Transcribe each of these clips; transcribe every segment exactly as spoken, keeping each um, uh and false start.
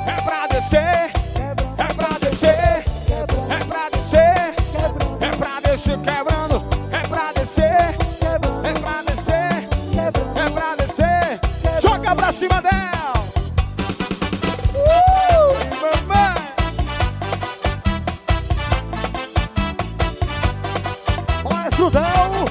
É pra descer, é pra descer, é pra descer, é pra descer quebrando, é pra descer, é pra descer, é pra descer. Joga pra cima dela. Uh, mamãe. Olha, Sudão.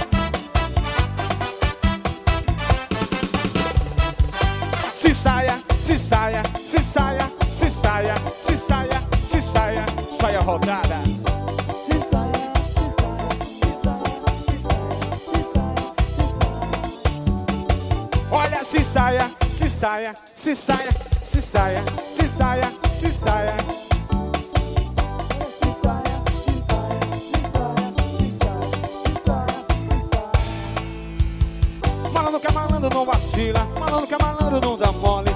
Se saia, se saia, se saia, se saia, se saia, se saia, saia rodada. Se saia, se saia, se saia, se saia, se saia, se saia. Olha, se saia, se saia, se saia, se saia, se saia, se saia. Se saia, se saia, se saia, se saia, se saia, se saia. Malandro que é malandro não vacila, malandro que é malandro não dá mole.